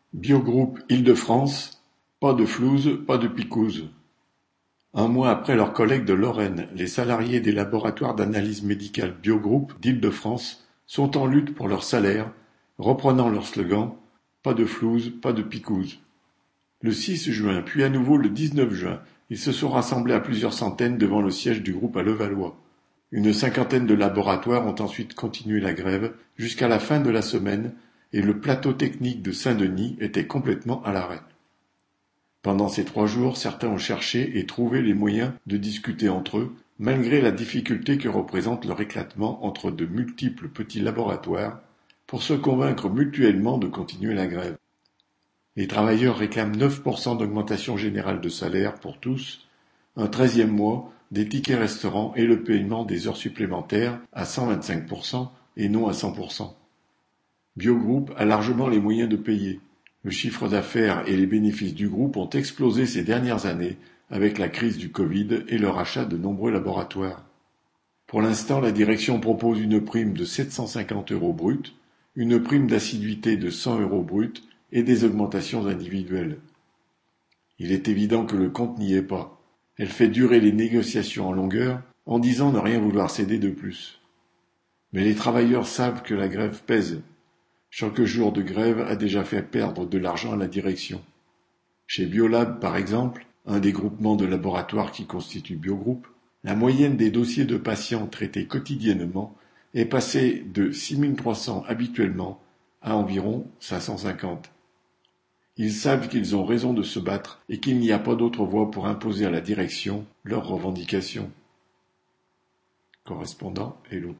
Biogroupe Île-de-France, pas de flouze, pas de picouse. Un mois après leurs collègues de Lorraine, les salariés des laboratoires d'analyse médicale Biogroupe d'Île-de-France sont en lutte pour leur salaire, reprenant leur slogan « Pas de flouze, pas de picouse ». Le 6 juin, puis à nouveau le 19 juin, ils se sont rassemblés à plusieurs centaines devant le siège du groupe à Levallois. Une cinquantaine de laboratoires ont ensuite continué la grève jusqu'à la fin de la semaine et le plateau technique de Saint-Denis était complètement à l'arrêt. Pendant ces 3 jours, certains ont cherché et trouvé les moyens de discuter entre eux, malgré la difficulté que représente leur éclatement entre de multiples petits laboratoires, pour se convaincre mutuellement de continuer la grève. Les travailleurs réclament 9% d'augmentation générale de salaire pour tous, un 13e mois, des tickets restaurants et le paiement des heures supplémentaires à 125% et non à 100%. Biogroupe a largement les moyens de payer. Le chiffre d'affaires et les bénéfices du groupe ont explosé ces dernières années avec la crise du Covid et le rachat de nombreux laboratoires. Pour l'instant, la direction propose une prime de 750 € brut, une prime d'assiduité de 100 € brut et des augmentations individuelles. Il est évident que le compte n'y est pas. Elle fait durer les négociations en longueur en disant ne rien vouloir céder de plus. Mais les travailleurs savent que la grève pèse. Chaque jour de grève a déjà fait perdre de l'argent à la direction. Chez Biolab, par exemple, un des groupements de laboratoires qui constitue Biogroupe, la moyenne des dossiers de patients traités quotidiennement est passée de 6300 habituellement à environ 550. Ils savent qu'ils ont raison de se battre et qu'il n'y a pas d'autre voie pour imposer à la direction leurs revendications. Correspondant Hello.